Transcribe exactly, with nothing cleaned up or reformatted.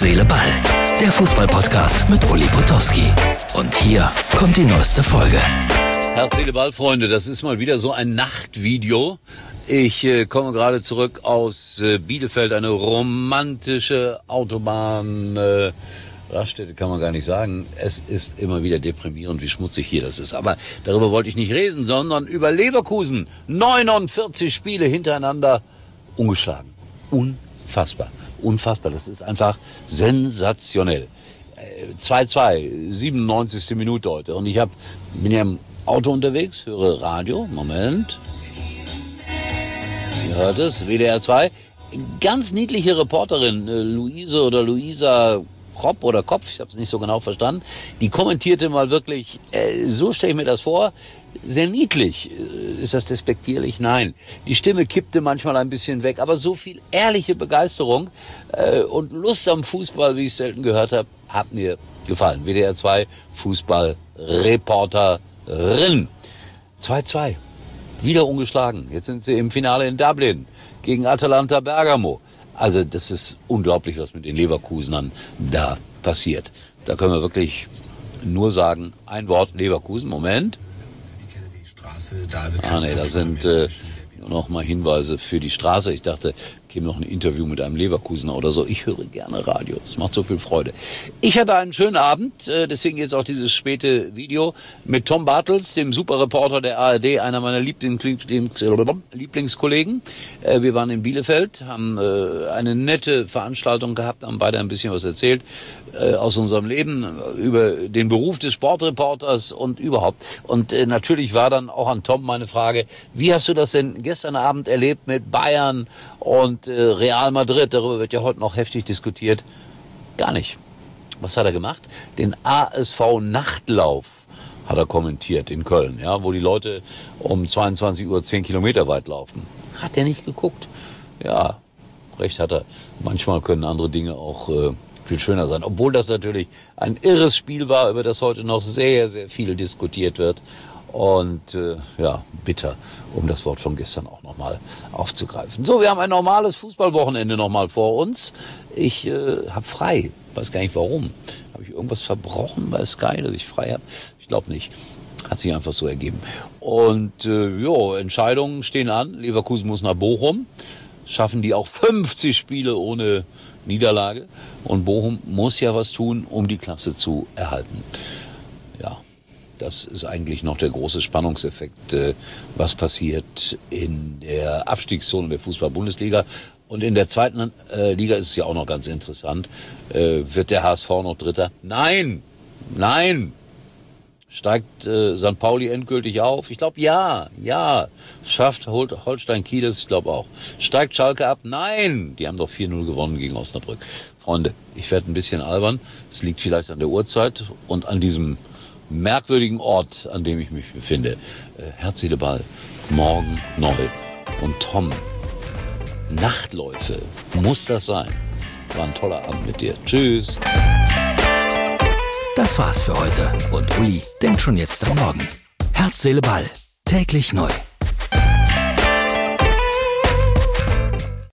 Seele, Ball. Der Fußball-Podcast mit Uli Potowski. Und hier kommt die neueste Folge. Herz, Seele, Ball, Freunde, das ist mal wieder so ein Nachtvideo. Ich äh, komme gerade zurück aus äh, Bielefeld, eine romantische Autobahn. Äh, Raststätte kann man gar nicht sagen. Es ist immer wieder deprimierend, wie schmutzig hier das ist. Aber darüber wollte ich nicht reden, sondern über Leverkusen. neunundvierzig Spiele hintereinander ungeschlagen. Unfassbar. Unfassbar. Das ist einfach sensationell. zwei zwei, siebenundneunzigste Minute heute. Und ich hab, bin ja im Auto unterwegs, höre Radio. Moment. Ihr hört es, W D R zwei. Ganz niedliche Reporterin, Luise oder Luisa Kropp oder Kopf, ich habe es nicht so genau verstanden, die kommentierte mal wirklich, äh, so stelle ich mir das vor, sehr niedlich. Ist das despektierlich? Nein. Die Stimme kippte manchmal ein bisschen weg, aber so viel ehrliche Begeisterung äh, und Lust am Fußball, wie ich es selten gehört habe, hat mir gefallen. W D R zwei Fußballreporterin. zwei zwei. Wieder ungeschlagen. Jetzt sind sie im Finale in Dublin gegen Atalanta Bergamo. Also das ist unglaublich, was mit den Leverkusenern da passiert. Da können wir wirklich nur sagen, ein Wort Leverkusen. Moment. Ah nee, da sind äh, noch mal Hinweise für die Straße. Ich dachte, käme noch ein Interview mit einem Leverkusener oder so. Ich höre gerne Radio. Es macht so viel Freude. Ich hatte einen schönen Abend, äh, deswegen jetzt auch dieses späte Video mit Tom Bartels, dem Superreporter der A R D, einer meiner Lieblings Lieblings Lieblingskollegen. Äh, wir waren in Bielefeld, haben äh, eine nette Veranstaltung gehabt, haben beide ein bisschen was erzählt äh, aus unserem Leben, über den Beruf des Sportreporters und überhaupt. Und äh, natürlich war dann auch an Tom meine Frage, wie hast du das denn gestern Abend erlebt mit Bayern und Real Madrid? Darüber wird ja heute noch heftig diskutiert. Gar nicht. Was hat er gemacht? Den A S V-Nachtlauf hat er kommentiert in Köln, ja, wo die Leute um zweiundzwanzig Uhr zehn Kilometer weit laufen. Hat er nicht geguckt. Ja, recht hat er. Manchmal können andere Dinge auch äh, viel schöner sein. Obwohl das natürlich ein irres Spiel war, über das heute noch sehr, sehr viel diskutiert wird. Und äh, ja, bitter, um das Wort von gestern auch nochmal aufzugreifen. So, wir haben ein normales Fußballwochenende nochmal vor uns. Ich äh, habe frei, weiß gar nicht warum. Habe ich irgendwas verbrochen bei Sky, dass ich frei habe? Ich glaube nicht. Hat sich einfach so ergeben. Und äh, jo, Entscheidungen stehen an. Leverkusen muss nach Bochum. Schaffen die auch fünfzig Spiele ohne Niederlage. Und Bochum muss ja was tun, um die Klasse zu erhalten. Ja. Das ist eigentlich noch der große Spannungseffekt, was passiert in der Abstiegszone der Fußball-Bundesliga. Und in der zweiten Liga ist es ja auch noch ganz interessant. Wird der H S V noch Dritter? Nein! Nein! Steigt Sankt Pauli endgültig auf? Ich glaube, ja, ja. Schafft Holstein Kiel das? Ich glaube auch. Steigt Schalke ab? Nein! Die haben doch vier null gewonnen gegen Osnabrück. Freunde, ich werde ein bisschen albern. Es liegt vielleicht an der Uhrzeit und an diesem merkwürdigen Ort, an dem ich mich befinde. Äh, Herz, Seele, Ball, morgen neu. Und Tom, Nachtläufe, muss das sein? War ein toller Abend mit dir. Tschüss. Das war's für heute. Und Uli denkt schon jetzt am Morgen. Herz, Seele, Ball. Täglich neu.